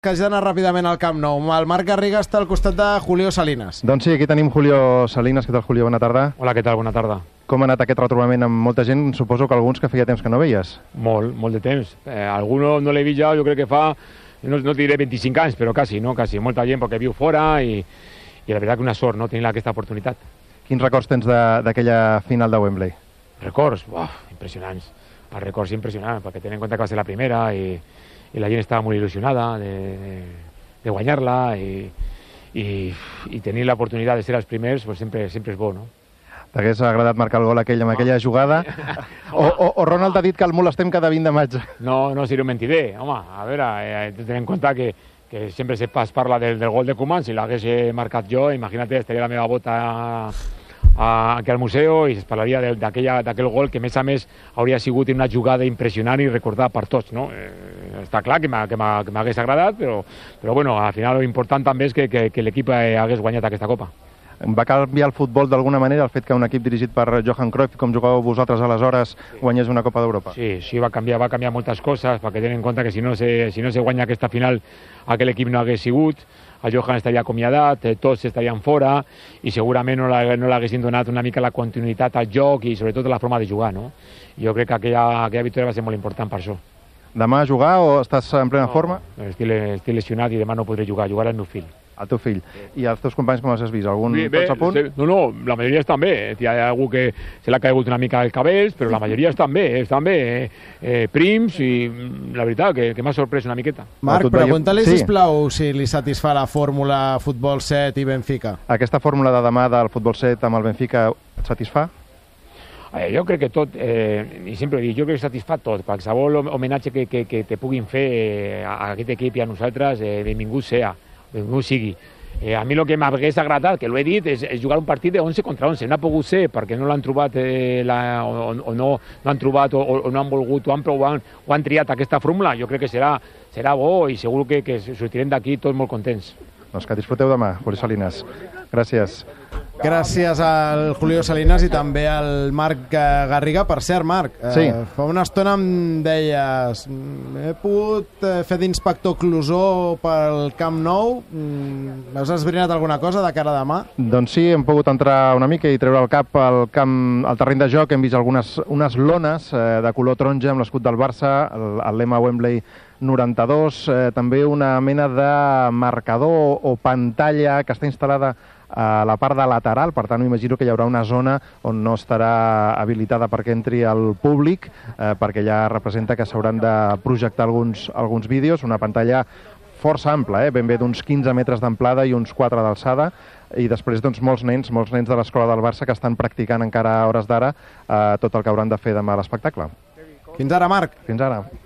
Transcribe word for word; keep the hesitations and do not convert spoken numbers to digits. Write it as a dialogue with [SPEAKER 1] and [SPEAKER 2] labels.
[SPEAKER 1] Que hagi d'anar ràpidament al Camp Nou. El Marc Garriga està al costat de Julio Salinas.
[SPEAKER 2] Doncs sí, aquí tenim Julio Salinas. Què tal, Julio? Bona tarda.
[SPEAKER 3] Hola, què tal? Bona tarda.
[SPEAKER 2] Com ha anat aquest retrobament amb molta gent? Suposo que alguns que feia temps que no veies.
[SPEAKER 3] Molt, molt de temps. Eh, alguno no l'he vist ja, jo crec que fa, no, no diré vint-i-cinc anys, però quasi, no? Quasi. Molta gent perquè viu fora i, i la veritat que una sort, no?, tenir aquesta oportunitat.
[SPEAKER 2] Quins records tens d'aquella final de Wembley?
[SPEAKER 3] Records? Uah, impressionants. Els records impressionants, perquè tenen en compte que va ser la primera i, i la gent estava molt il·lusionada de, de, de guanyar-la i, i, i tenir l'oportunitat de ser els primers pues sempre, sempre és bo, no?
[SPEAKER 2] T'hagués agradat marcar el gol aquell amb aquella jugada? O, o, o Ronald ha dit que el molestem cada vint de maig?
[SPEAKER 3] No, no seria un mentider. Home, a veure, eh, ten en compte que, que sempre se parla del, del gol de Koeman. Si l'hagués marcat jo, imagina't, estaria la meva bota a, a, aquí al museu i es parlaria d'aquell gol que, a més a més, hauria sigut una jugada impressionant i recordada per tots, no? Eh, està clar que m'hagués agradat, però, però bueno, al final l'important també és que, que, que l'equip hagués guanyat aquesta copa.
[SPEAKER 2] Va canviar el futbol d'alguna manera el fet que un equip dirigit per Johan Cruyff, com jugàveu vosaltres aleshores, guanyés una Copa d'Europa?
[SPEAKER 3] Sí, sí, va canviar, va canviar moltes coses, perquè tenen en compte que si no se, si no se guanya aquesta final, aquell equip no hagués sigut, el Johan estaria acomiadat, tots estarien fora i segurament no l'haguessin donat una mica la continuïtat al joc i sobretot la forma de jugar, no? Jo crec que aquella, aquella victòria va ser molt important per això.
[SPEAKER 2] Demà a jugar o estàs en plena
[SPEAKER 3] no,
[SPEAKER 2] forma?
[SPEAKER 3] Estic, estic lesionat i demà no podré jugar, jugar al meu fill.
[SPEAKER 2] El teu fill. I els teus companys com els has vist? Algun
[SPEAKER 3] bé,
[SPEAKER 2] tots a punt?
[SPEAKER 3] No, no, la majoria estan bé. Hi ha algú que se l'ha caigut una mica els cabells, però la majoria estan bé, estan bé. Eh, eh, prims i la veritat que, que m'ha sorprès una miqueta.
[SPEAKER 1] Marc, pregunta-li, sí, sisplau, si li satisfà la fórmula Futbol set i Benfica.
[SPEAKER 2] Aquesta fórmula de demà del Futbol set amb el Benfica et satisfà?
[SPEAKER 3] Eh, jo crec que tot, eh, i sempre dic, jo crec que satisfà tot. Qualsevol homenatge que, que, que te puguin fer eh, a aquest equip i a nosaltres, eh, benvingut sea. Benvingut sigui. Eh, a mi el que m'hagués agradat, que l'he dit, és, és jugar un partit de onze contra onze. No ha pogut ser perquè no l'han trobat eh, la, o, o no, no han trobat o, o no han volgut o han, provat, o han triat aquesta fórmula. Jo crec que serà, serà bo i segur que, que sortirem d'aquí tots molt contents.
[SPEAKER 2] Doncs que disfruteu demà, Julio Salinas. Gràcies.
[SPEAKER 1] Gràcies al Julio Salinas i també al Marc Garriga. Per cert, Marc,
[SPEAKER 2] sí.
[SPEAKER 1] eh, fa una estona em deies he pogut fer d'inspector Clusó pel Camp Nou. Mm, has esbrinat alguna cosa de cara a demà?
[SPEAKER 2] Doncs sí, hem pogut entrar una mica i treure el cap al, camp, al terreny de joc. Hem vist algunes unes lones eh, de color taronja amb l'escut del Barça, el, el lema Wembley noranta-dos, eh, també una mena de marcador o pantalla que està instal·lada a la part de lateral, per tant m'imagino que hi haurà una zona on no estarà habilitada perquè entri el públic, eh, perquè ja representa que s'hauran de projectar alguns, alguns vídeos, una pantalla força ampla, eh, ben bé d'uns quinze metres d'amplada i uns quatre d'alçada, i després doncs, molts nens, molts nens de l'escola del Barça que estan practicant encara a hores d'ara eh, tot el que hauran de fer demà a l'espectacle.
[SPEAKER 1] Fins ara, Marc.
[SPEAKER 2] Fins ara.